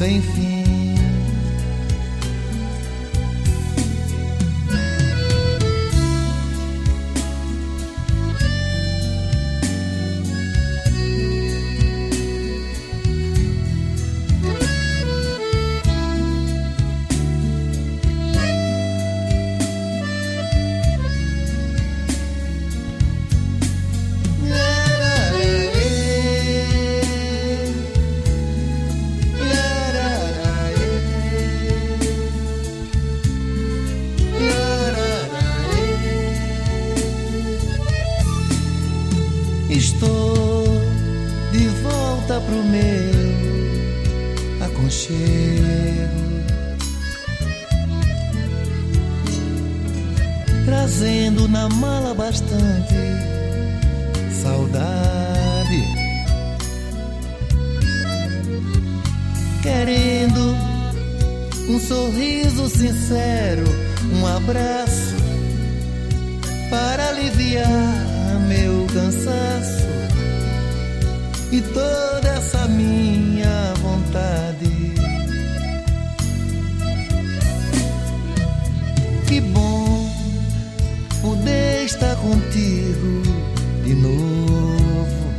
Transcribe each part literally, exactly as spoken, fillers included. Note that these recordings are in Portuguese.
sem fim. Estou de volta pro meu aconchego, trazendo na mala bastante saudade, querendo um sorriso sincero, um abraço para aliviar meu cansaço e toda essa minha vontade. Que bom poder estar contigo de novo,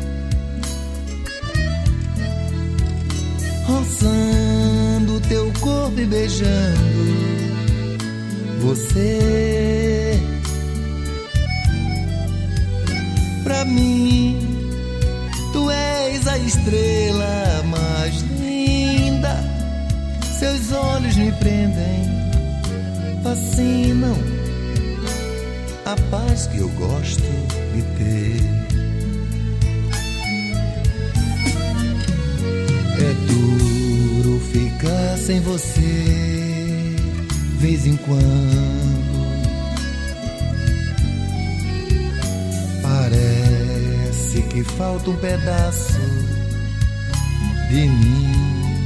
roçando teu corpo e beijando você. Pra mim, tu és a estrela mais linda. Seus olhos me prendem, fascinam. A paz que eu gosto de ter. É duro ficar sem você, vez em quando. Parece que falta um pedaço de mim.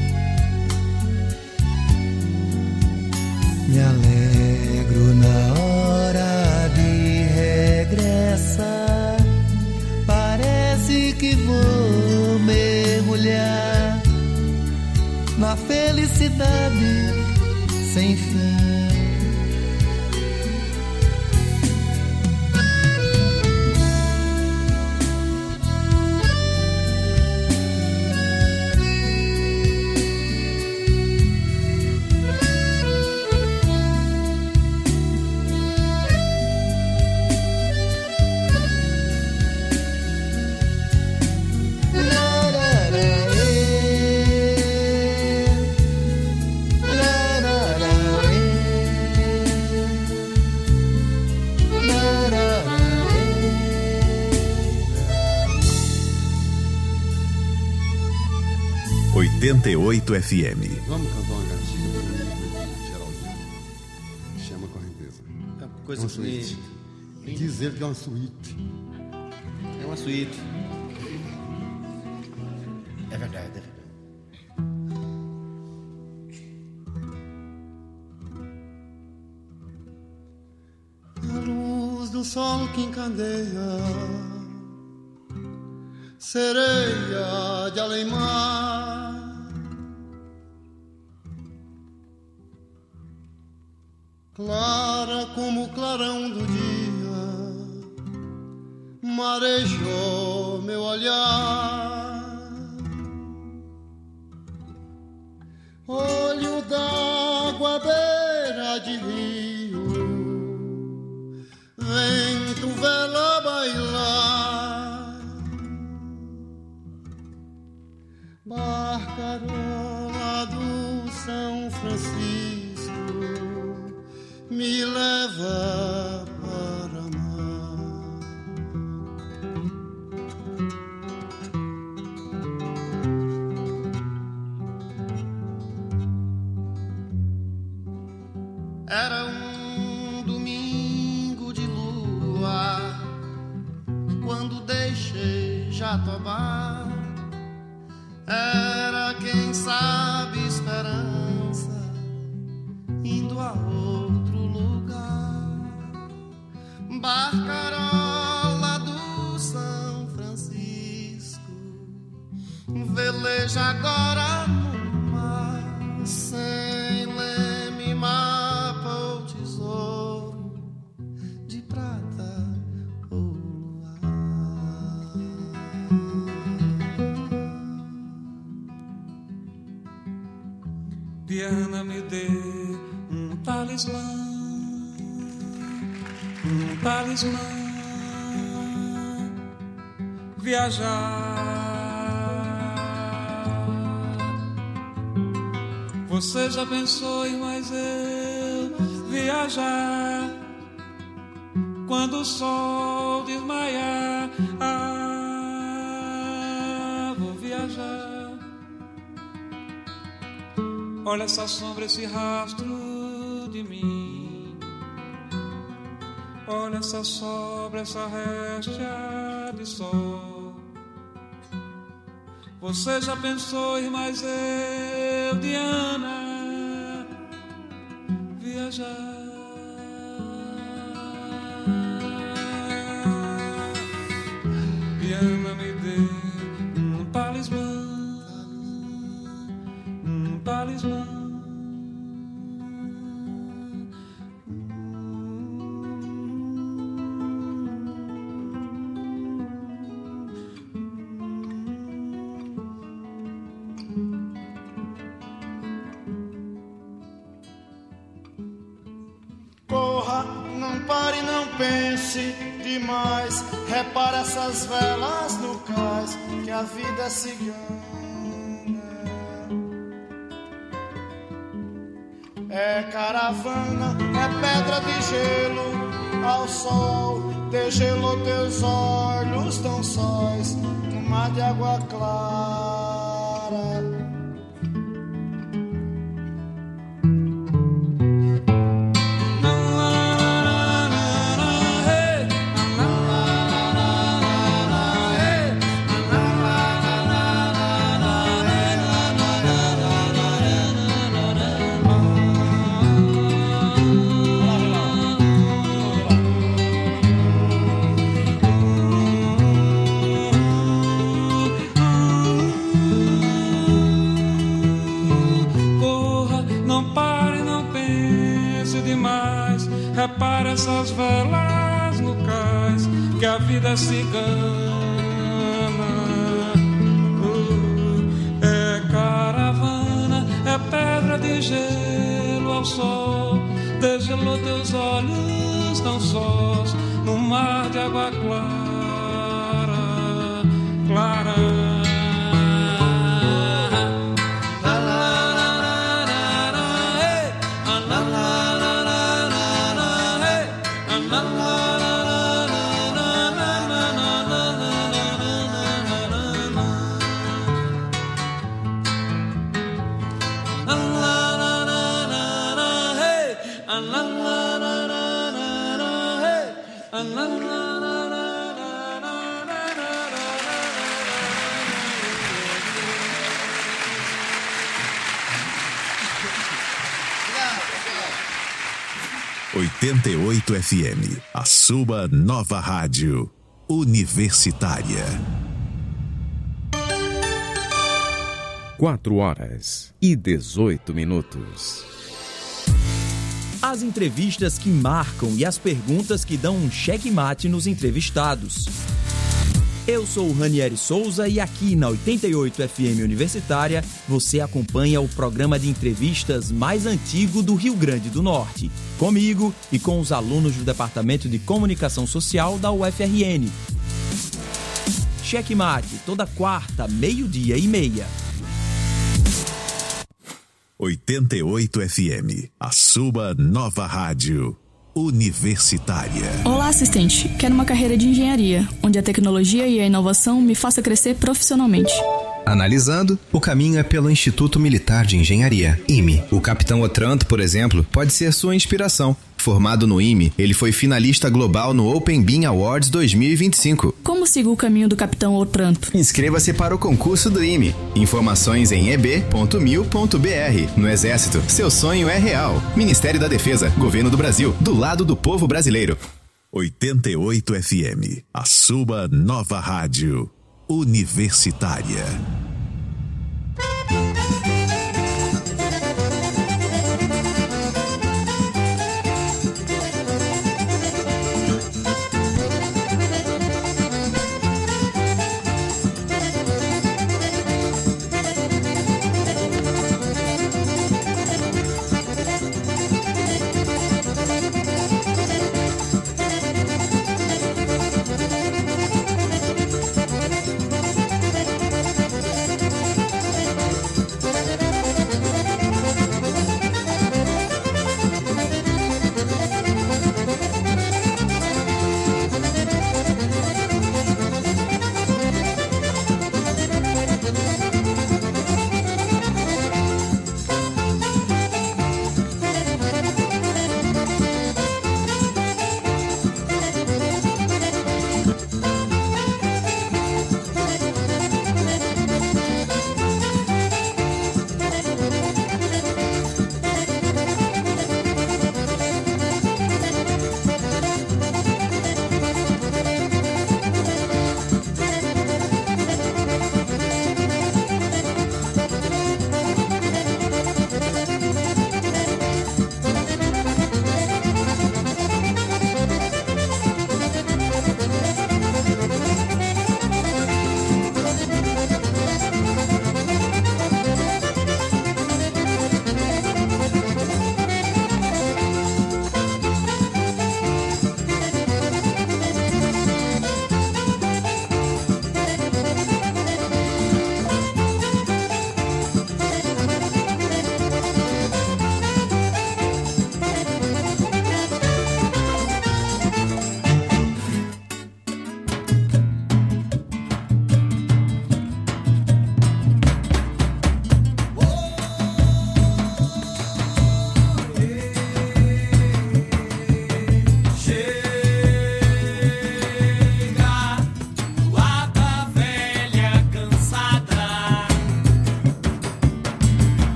Me alegro na hora de regressar. Parece que vou mergulhar na felicidade sem fim. oitenta e oito F M. Vamos cantar uma gatinha Geraldinho. Chama correnteza. É uma coisa é uma que suíte. me... Dizer que é uma suíte. É uma suíte. É verdade, é verdade. A luz do sol que encandeia, sereia de além-mar, clara como o clarão do dia, marejou meu olhar. Olho d'água à beira de rio, vento vela bailar, barcarola do São Francisco me leva para mar. Era um domingo de lua quando deixei Jatobá. Era, quem sabe, esperança indo a outro lugar. Barcarola do São Francisco veleja agora no mar. Viana, me dê um talismã, um talismã. Viajar. Você já pensou em mais eu viajar? Quando o sol desmaiar, ah, vou viajar. Olha essa sombra, esse rastro de mim. Olha essa sombra, essa réstia de sol. Você já pensou em mais eu, Diana, viajar? Diana, me dê um talismã, um talismã. Corra, não pare, não pense demais. Repara essas velas no cais, que a vida é cigana. É caravana, é pedra de gelo ao sol. Degelou teus olhos tão sóis no mar de água clara. Repara essas velas no cais, que a vida é cigana. uh, É caravana, é pedra de gelo ao sol. Degelou teus olhos tão sós no mar de água clara, clara. oitenta e oito F M, a sua nova rádio universitária. Quatro horas e dezoito minutos. As entrevistas que marcam e as perguntas que dão um checkmate nos entrevistados. Eu sou o Ranieri Souza e aqui na oitenta e oito F M Universitária você acompanha o programa de entrevistas mais antigo do Rio Grande do Norte, comigo e com os alunos do Departamento de Comunicação Social da U F R N. Checkmate, toda quarta, meio-dia e meia. oitenta e oito F M, a sua nova rádio universitária. Olá, assistente. Quero uma carreira de engenharia, onde a tecnologia e a inovação me façam crescer profissionalmente. Analisando, o caminho é pelo Instituto Militar de Engenharia, I M E. O capitão Otranto, por exemplo, pode ser sua inspiração. Formado no I M E, ele foi finalista global no Open Bean Awards dois mil e vinte e cinco. Como sigo o caminho do capitão Otranto? Inscreva-se para o concurso do I M E. Informações em e b ponto mil ponto b r. No Exército, seu sonho é real. Ministério da Defesa, Governo do Brasil, do lado do povo brasileiro. oitenta e oito F M, a sua nova rádio universitária.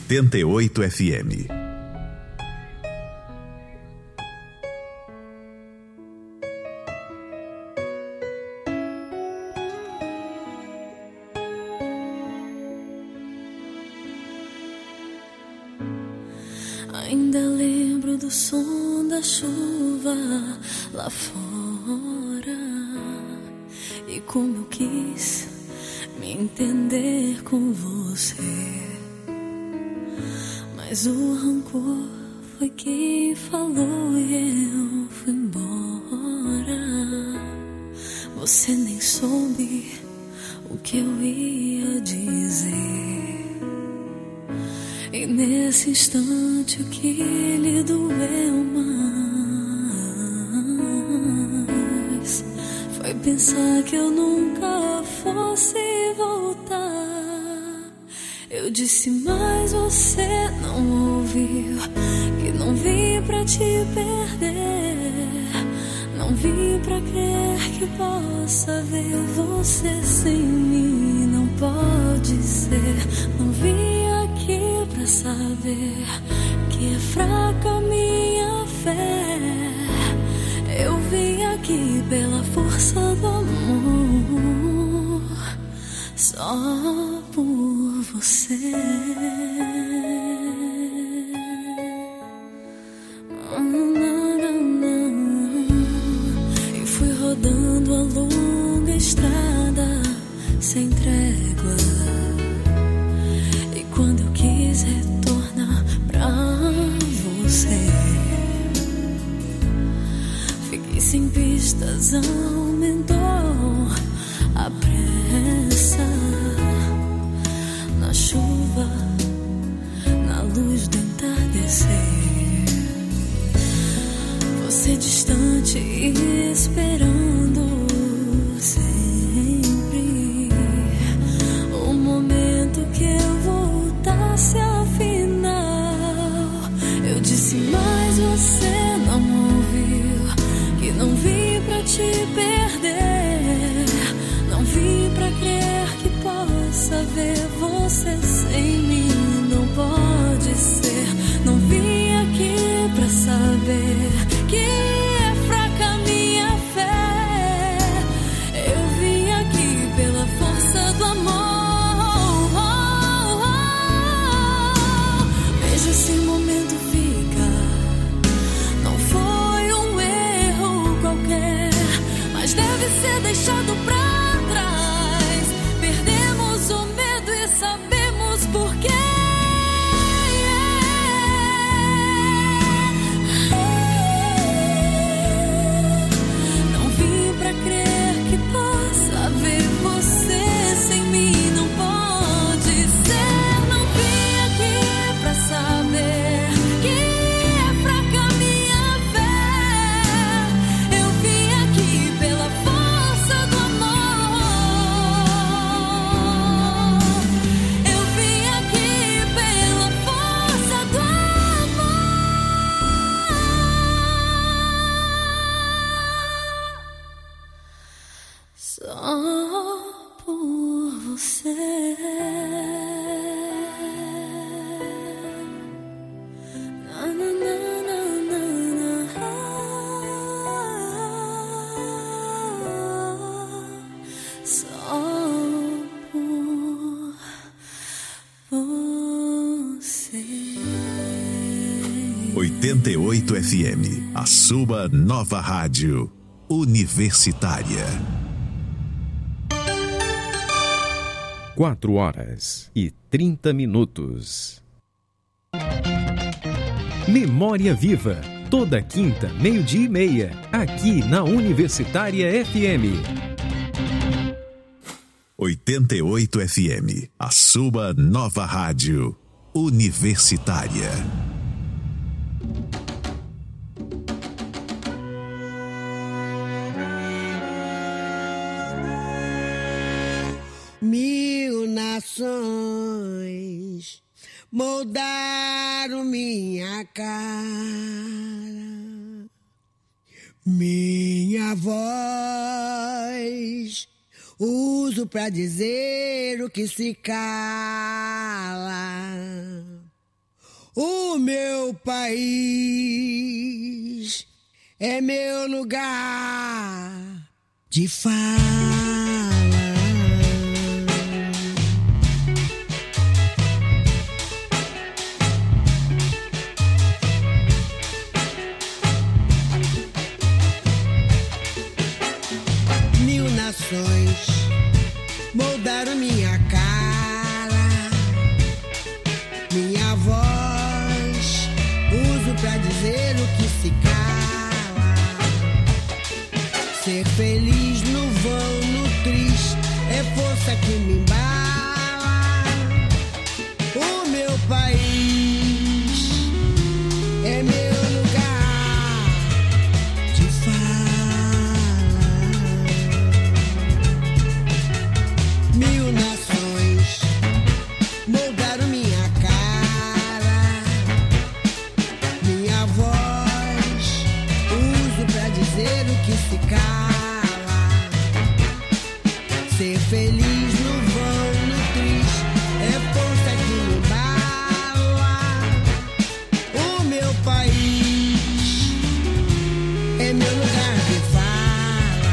oitenta e oito F M. Ainda lembro do som da chuva lá fora e como eu quis me entender com você, mas o rancor foi quem falou e eu fui embora. Você nem soube o que eu ia dizer. E nesse instante o que lhe doeu mais foi pensar que eu nunca fosse voltar. Eu disse, mas você não ouviu, que não vim pra te perder, não vim pra crer que possa ver você sem mim. Não pode ser, não vim aqui pra saber que é fraca minha fé. Eu vim aqui pela força do amor, só por você. E fui rodando a longa estrada sem trégua. E quando eu quis retornar pra você, fiquei sem pistas, aumentou a pressa. Na chuva, na luz do entardecer, você distante e esperando sempre o momento que eu voltasse afinal. Eu disse, mas você não ouviu, que não vim pra te perder, não vim pra crer que possa ver você sem mim. Não pode ser, não vim aqui pra saber que é fraca minha fé. Eu vim aqui pela força do amor. Veja esse momento fica, não foi um erro qualquer, mas deve ser deixado pra trás. Perdemos o medo e sabemos por quê. Não vim pra crer que possa ver você sem mim. Não pode ser, não vim aqui pra saber que é fraca minha fé. Eu vim aqui pela força do amor. Eu vim aqui pela força do amor, só por você. Na, na, na, na, na, na. Só por você. oitenta e oito F M, a sua nova rádio universitária. Quatro horas e trinta minutos. Memória Viva, toda quinta, meio-dia e meia, aqui na Universitária F M. oitenta e oito F M, a sua nova rádio universitária. Mil nações moldaram minha cara, minha voz uso pra dizer o que se cala. O meu país é meu lugar de fala. Mil nações moldaram minha cara, minha voz uso pra dizer o que se cala. Ser feliz no vão, no tris, é força que me embala. O meu país é meu lugar de fala. Mil nações moldaram minha cara, minha voz uso pra dizer o que se cala. Ser feliz no vão, no tris, é força que me embala. O meu país é meu lugar de fala.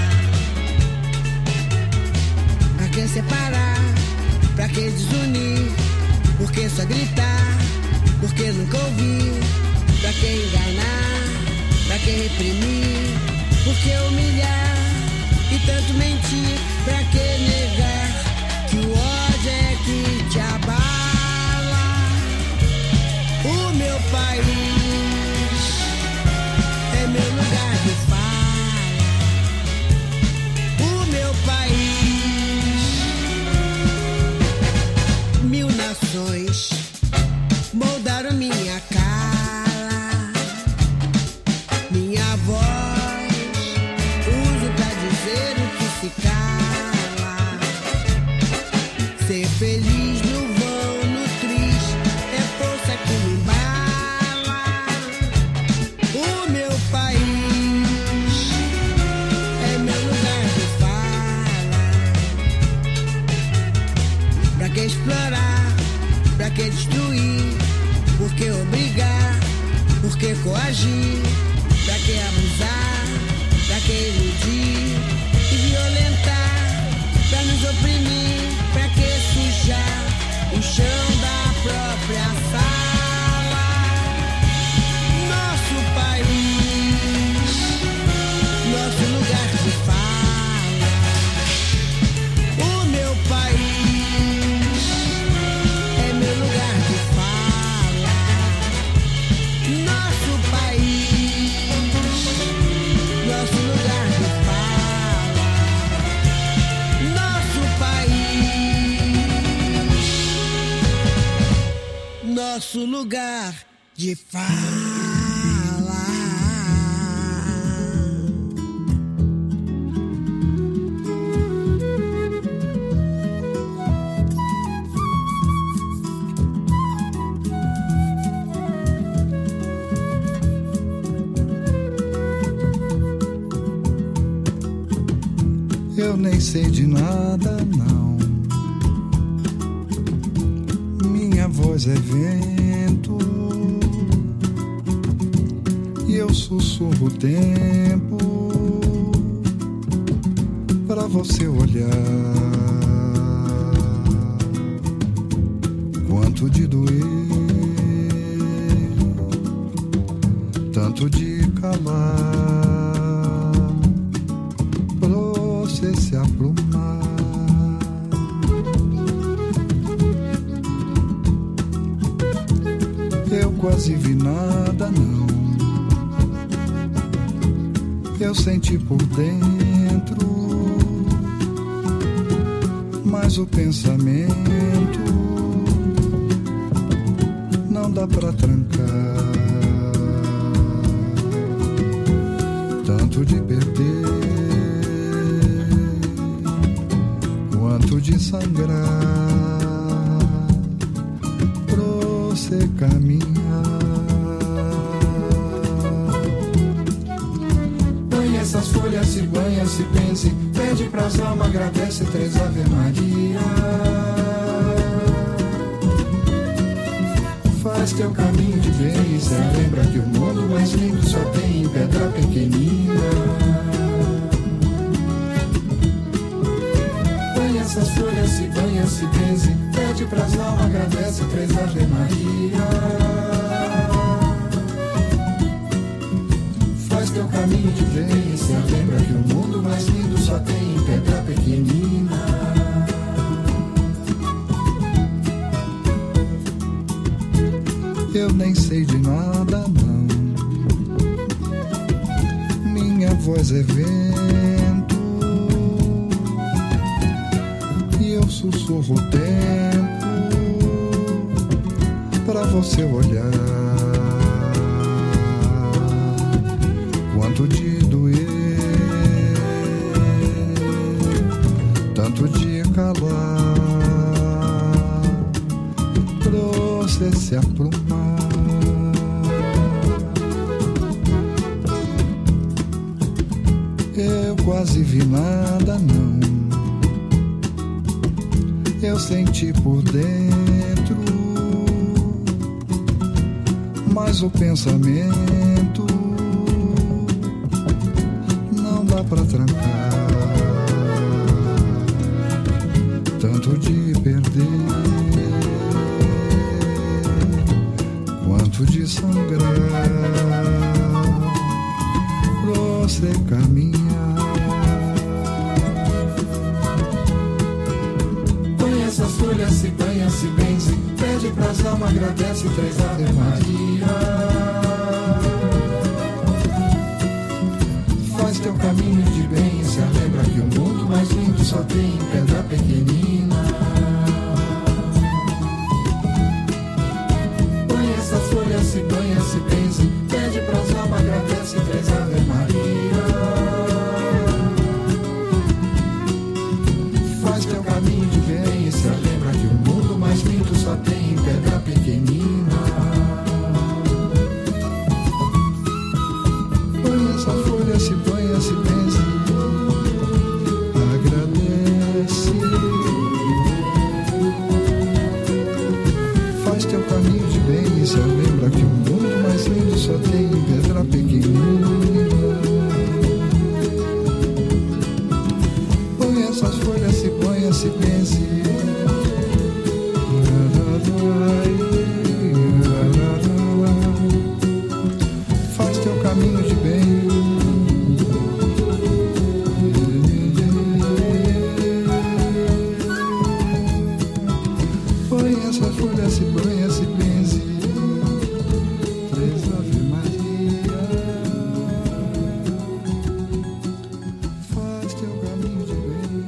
Pra que separar? Pra que desunir? Por que só gritar? Por que nunca ouvir? Pra que enganar? Pra que reprimir? Por que humilhar? E tanto mentir? Pra que negar? Que o ódio é que te abala. O meu país é meu lugar de fala. O meu país. Mil nações moldaram minha cara, minha voz uso pra dizer o que se cala. Ser feliz no vão, no tris, é força que me embala. O meu país é meu lugar de fala. Pra que explorar? Pra que destruir? Por que obrigar? Por que coagir? Pra que abusar? Pra que iludir e violentar? Pra nos oprimir? Pra que sujar o chão da própria sala? Nosso país, nosso lugar de fala. O meu país é meu lugar de fala. Nosso país, nosso lugar de fala. Nosso país, nosso lugar de fala. Eu nem sei de nada, não. Minha voz é vento e eu sussurro o tempo pra você olhar. Quanto de doer, tanto de calar, pra você se aprumar. Eu quase vi nada, não. Eu senti por dentro, mas o pensamento não dá pra trancar. Tanto de perder, quanto de sangrar, pra você caminhar. Essas folhas se banha, se pense, pede pras almas, agradece três Ave Maria. Faz Faz teu caminho de bem e se lembra que o mundo mais lindo só tem pedra pequenina. Banha essas folhas, se banha, se benze, pede pras almas, agradece três Ave Maria. Faz teu caminho de bem e se lembra que o mundo mais lindo só tem pedra pequenina. Eu nem sei de nada, não. Minha voz é vento e eu sussurro o tempo pra você olhar. Quanto de doer, tanto de calar, trouxe esse aprumar. Eu quase vi nada, não. Eu senti por dentro, mas o pensamento não dá pra trancar. Tanto de perder, quanto de sangrar, você caminha. Banha essas folhas, se banha, se benze, pede pras almas, agradece três Ave Maria. Faz teu caminho de bem e se lembra que o mundo mais lindo só tem pedra pequenina. Banha essas folhas, se banha, se benze, pede pras almas, agradece três Ave Maria. Faz teu caminho de bem e se lembra que o mundo mais lindo só tem pedra pequenina. Banha essas folhas, se banha, se benze, agradece. Faz teu caminho de bem e se lembra que o mundo mais lindo só tem pedra pequenina. Põe essas folhas, se banha, se benze. Faz teu caminho de bem. Põe essas folhas, se banha, se benze. Três Ave Maria. Faz teu caminho de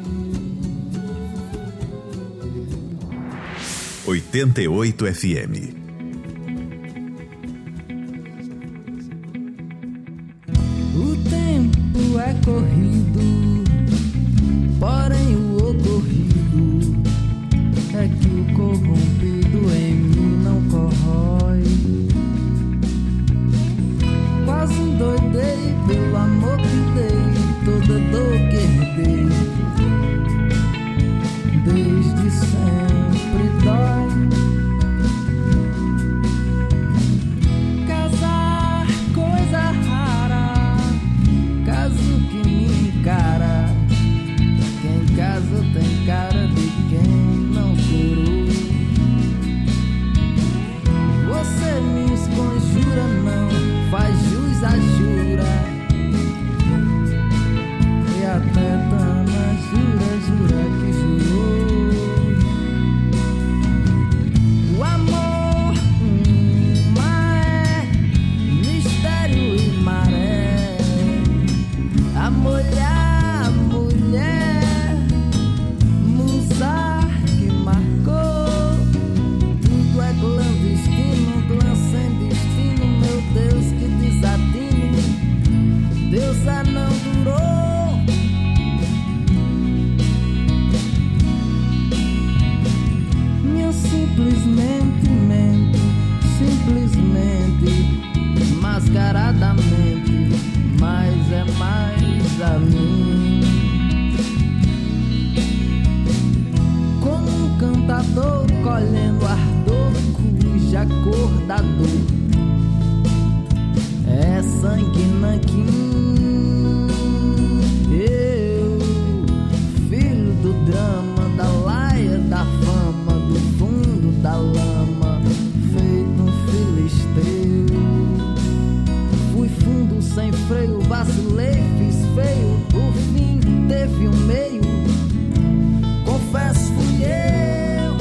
bem. oitenta e oito F M. O tempo é corrido, porém o ocorrido é que o corrompido em mim não corrói. Quase endoidei pelo amor que dei, toda dor que herdei, desde sempre dói. Casar, coisa rara, caso que me encara. Quem casa tem cara de quem não curou. Você me esconjura, não faz jus a jura. E até Tana jura, jura que jurou. O amor, uma é mistério e maré. A mulher, a mulher, musa que marcou. Tudo é clandestino, clã sem destino. Meu Deus, que desatino. Deusa não durou. Minha simplesmente mente, simplesmente, mascaradamente, mas é mais a mim. Como um cantador colhendo ardor cuja cor da freio, vacilei, fiz feio. O fim teve um meio, confesso fui eu.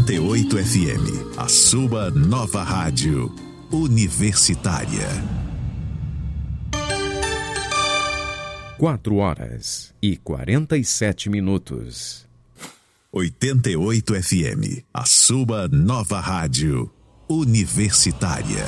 oitenta e oito F M, a sua nova rádio universitária. Quatro horas e quarenta e sete minutos. oitenta e oito F M, a sua nova rádio universitária.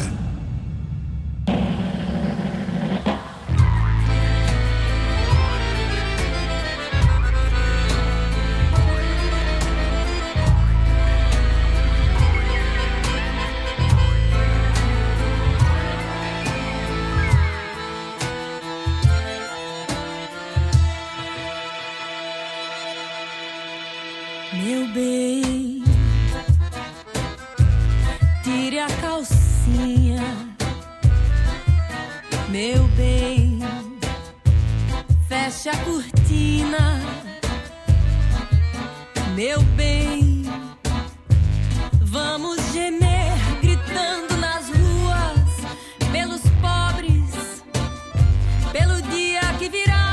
Meu bem, tire a calcinha. Meu bem, feche a cortina. Meu bem, vamos gemer gritando nas ruas pelos pobres, pelo dia que virá.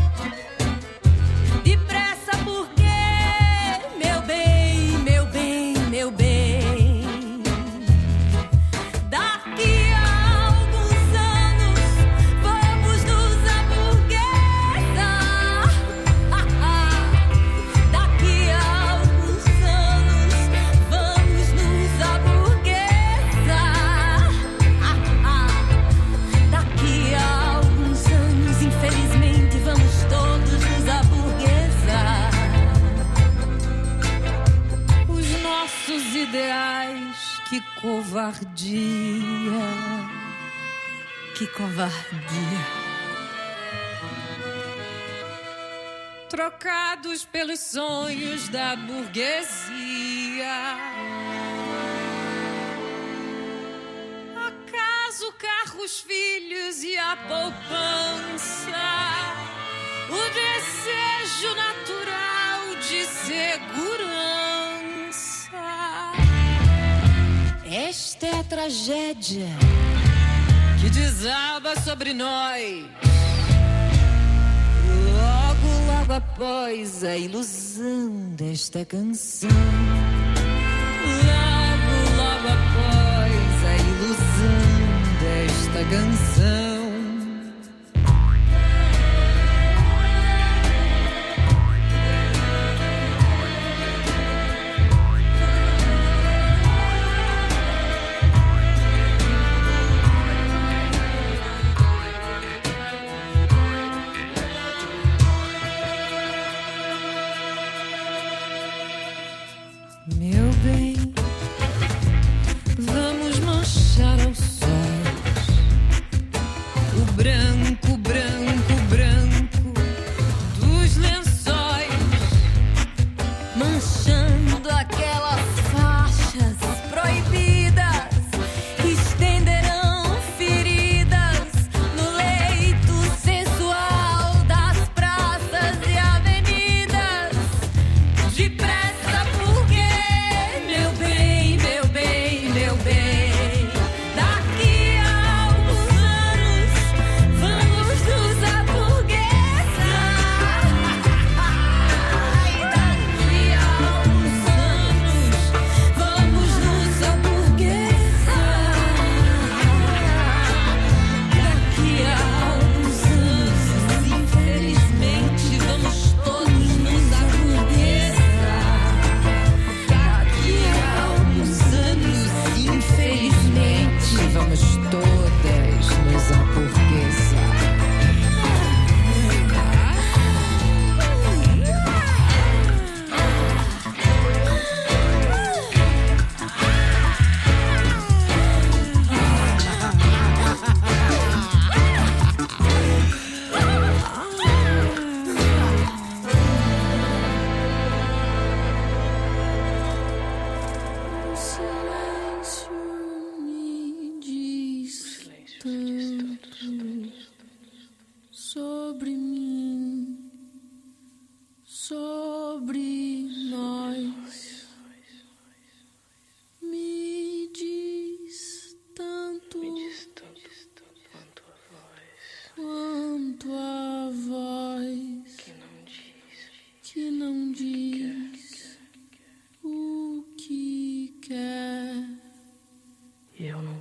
Depressa porque meu bem, meu bem, meu bem, daqui a alguns anos vamos nos aburguesar. Daqui a alguns anos vamos nos aburguesar. Daqui a alguns anos, infelizmente, vamos todos nos aburguesar. Os nossos ideais, que covardia, que covardia. Trocados pelos sonhos da burguesia. A casa, o carro, os filhos e a poupança. O desejo natural de segurança. Esta é a tragédia que desaba sobre nós. Logo, logo após a ilusão desta canção. Logo, logo após a ilusão desta canção.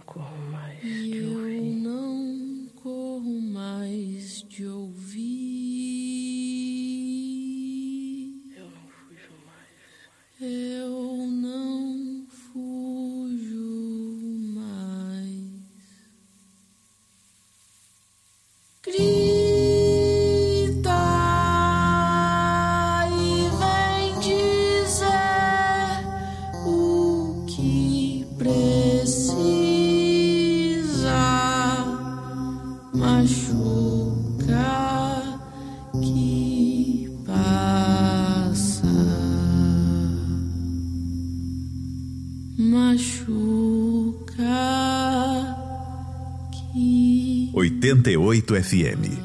corro mais de Eu ouvir. não corro mais de ouvir. Eu não fujo mais. Eu não fujo mais. Grita e vem dizer o que precisa. Machuca que passa. Machuca que oitenta e oito F M.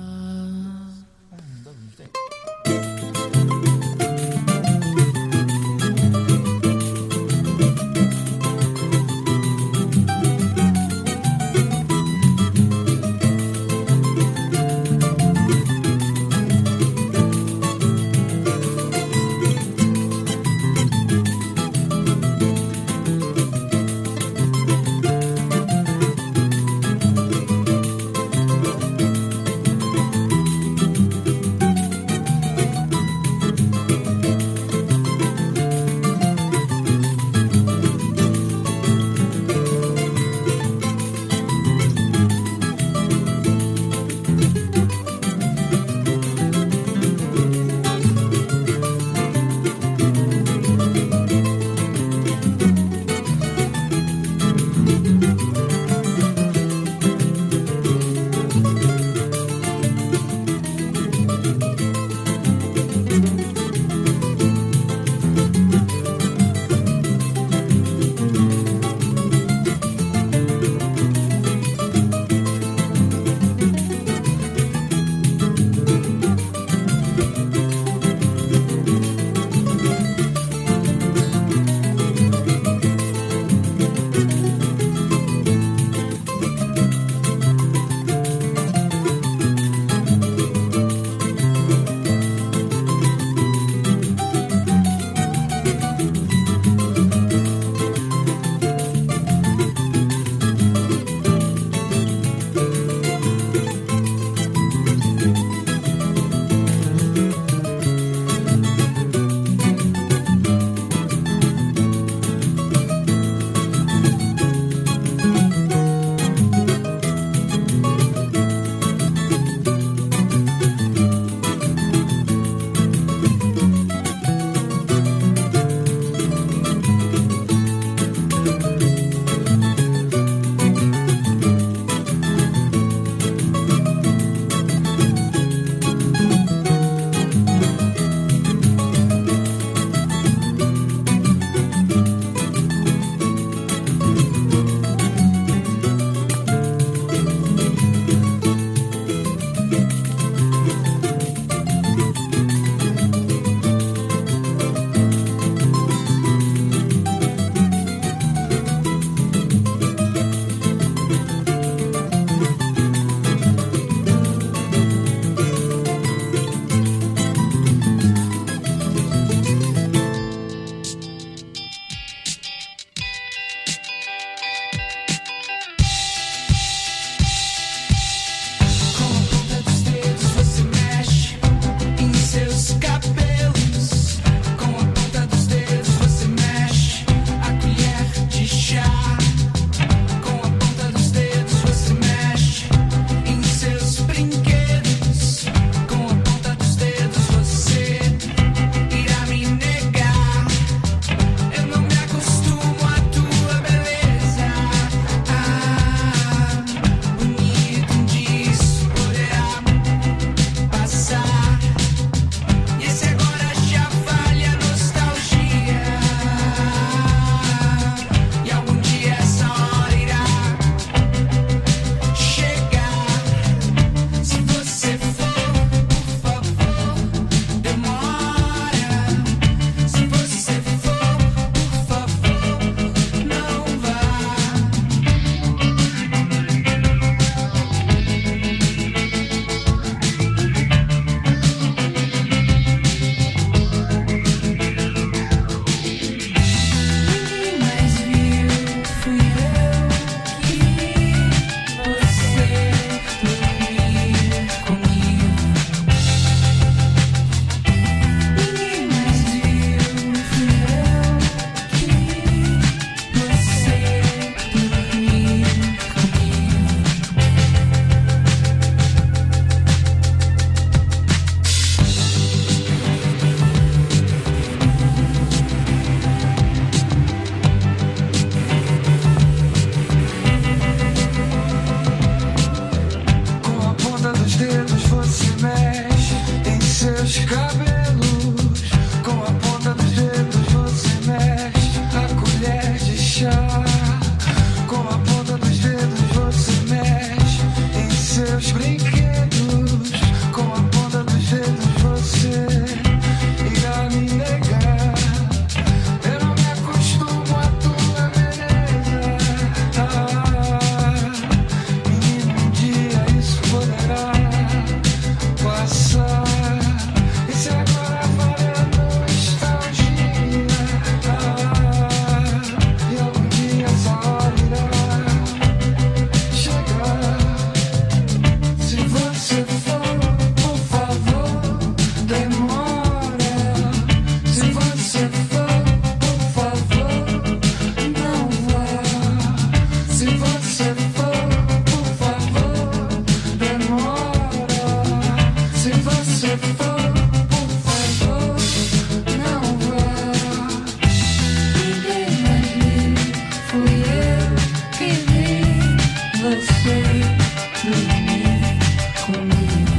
você dormir comigo.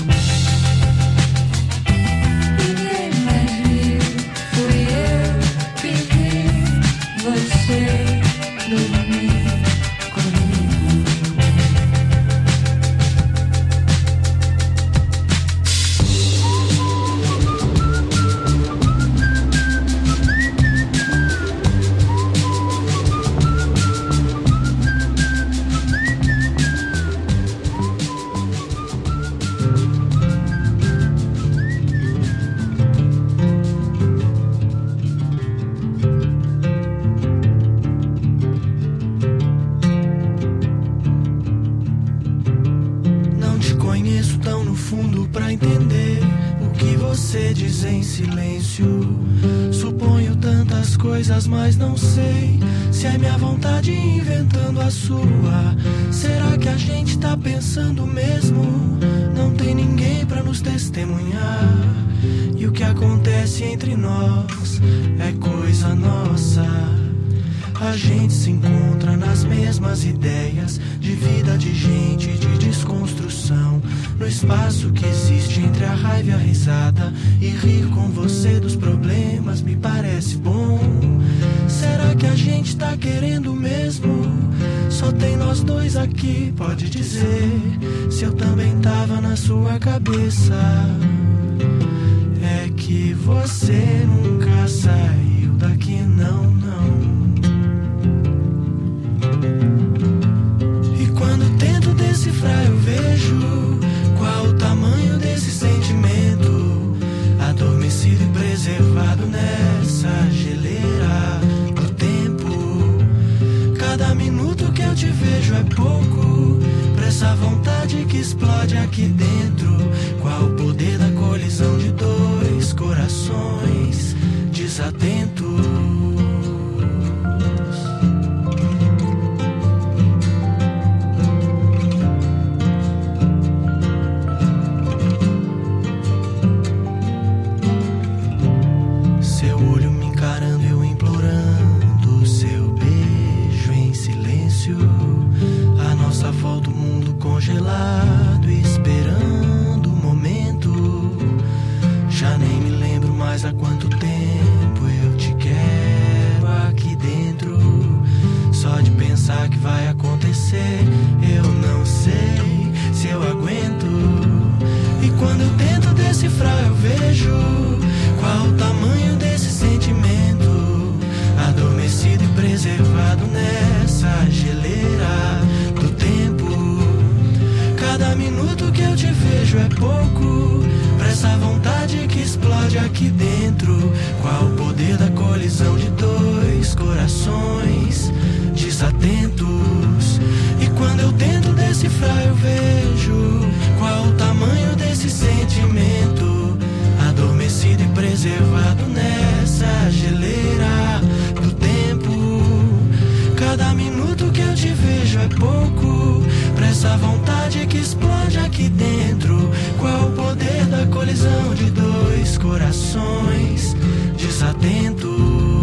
Ninguém mais viu, fui eu que vi você dormir comigo. Pra entender o que você diz em silêncio. Suponho tantas coisas, mas não sei se é minha vontade inventando a sua. Será que a gente tá pensando mesmo? Não tem ninguém pra nos testemunhar. E o que acontece entre nós é coisa nossa. A gente se encontra nas mesmas ideias de vida, de gente, de desconstrução. No espaço que existe entre a raiva e a risada. E rir com você dos problemas me parece bom. Será que a gente tá querendo mesmo? Só tem nós dois aqui, pode dizer se eu também tava na sua cabeça. É que você nunca saiu daqui, não, não. E quando tento decifrar eu vejo qual o tamanho desse sentimento, adormecido e preservado nessa geleira do tempo. Cada minuto que eu te vejo é pouco pra essa vontade que explode aqui dentro. Qual o poder da colisão de dois corações desatentos? Congelado, esperando o momento. Já nem me lembro mais há quanto tempo eu te quero aqui dentro. Só de pensar que vai acontecer, eu não sei se eu aguento. E quando eu tento decifrar eu vejo qual o tamanho desse sentimento, adormecido e preservado nessa geleira do tempo. Cada minuto que eu te vejo é pouco pra essa vontade que explode aqui dentro. Qual o poder da colisão de dois corações desatentos? E quando eu tento decifrar eu vejo qual o tamanho desse sentimento, adormecido e preservado nessa geleira do tempo. Cada minuto que eu te vejo é pouco pra essa vontade que explode aqui dentro. Qual o poder da colisão de dois corações desatentos?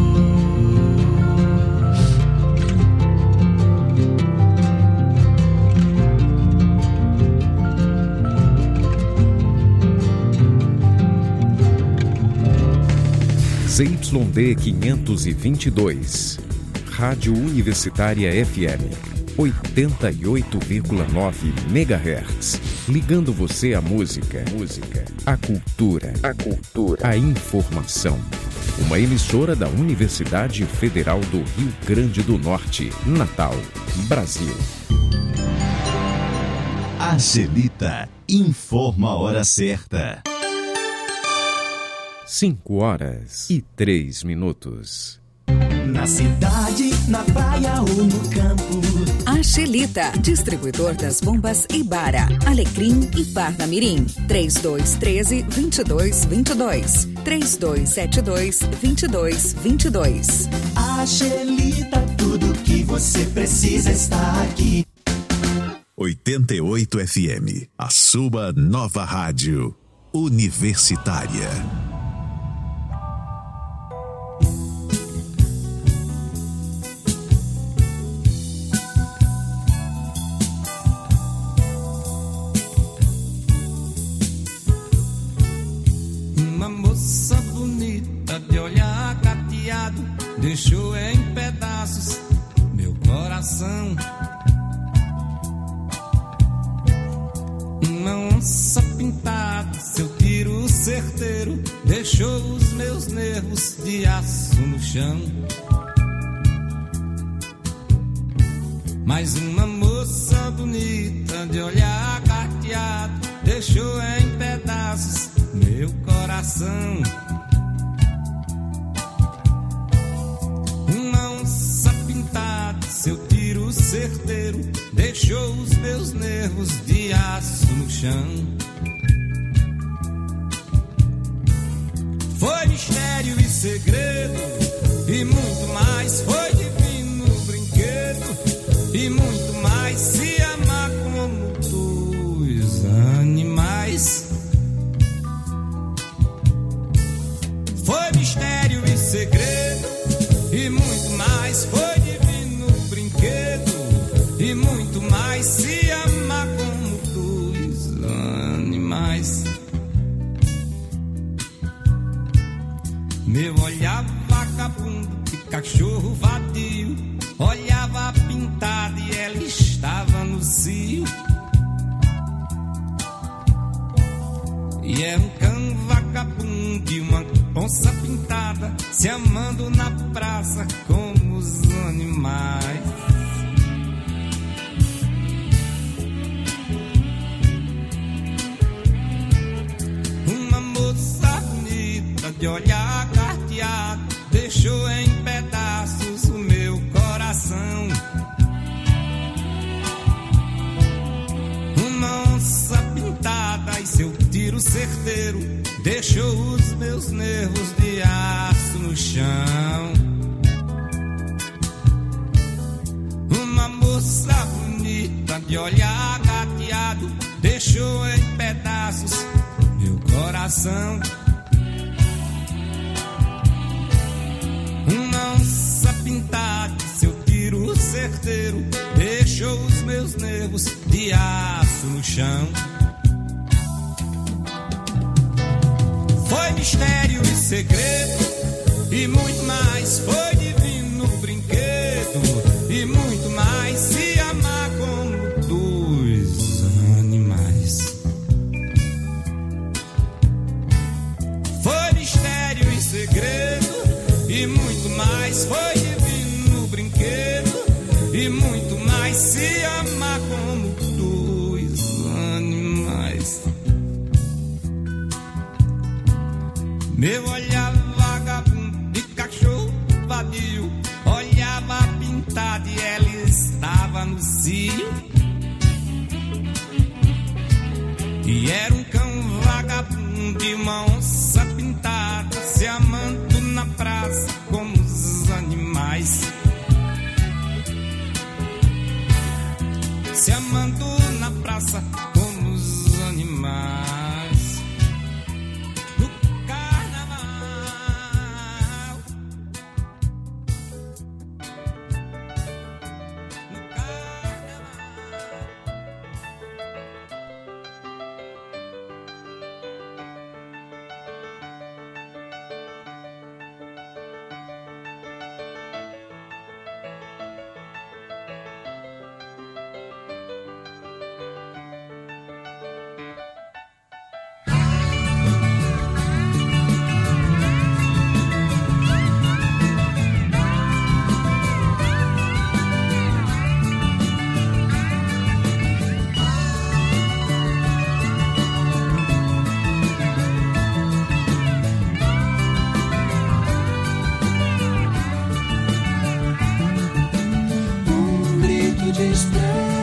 Z Y D quinhentos e vinte e dois, Rádio Universitária F M, oitenta e oito vírgula nove megahertz, ligando você à música, música, à cultura, a cultura, à informação. Uma emissora da Universidade Federal do Rio Grande do Norte, Natal, Brasil. Angelita informa a hora certa. Cinco horas e três minutos. Na cidade, na praia ou no campo. Angelita, distribuidor das bombas Ibara, Alecrim e Parnamirim. três dois um três, dois dois dois dois. três dois sete dois, dois dois dois dois. Angelita, tudo que você precisa está aqui. oitenta e oito F M, a sua nova rádio universitária. deixou em pedaços meu coração. Uma onça pintada, seu tiro certeiro, deixou os meus nervos de aço no chão. Mas uma moça bonita de olhar carteado deixou em pedaços meu coração. Uma onça pintada, seu tiro certeiro, deixou os meus nervos de aço no chão. Foi mistério e segredo e muito mais, foi divino brinquedo e muito mais, se amar como dois animais. Foi mistério e segredo e muito mais, foi divino brinquedo e muito mais, se amar como dois animais. Meu olhar vagabundo de cachorro vadio, olhava pintada e ela estava no cio. E é um cão vagabundo e uma onça pintada, se amando na praça como os animais. Uma moça bonita de olhar carteado deixou em pedaços o meu coração. Uma onça pintada e seu tiro certeiro deixou os meus nervos de aço no chão. Uma moça bonita de olhar gateado deixou em pedaços meu coração. Uma onça pintada, seu tiro certeiro, deixou os meus nervos de aço no chão. Foi mistério e segredo e muito mais, foi divino brinquedo e muito mais, se amar como dois animais. Foi mistério e segredo e muito mais, foi divino brinquedo e muito mais, se amar como dois animais. Meu olhar vagabundo de cachorro vadio, olhava pintada e ela estava no cio. E era um cão vagabundo e uma onça pintada, se amando na praça como os animais. Se amando na praça como os animais. De esperança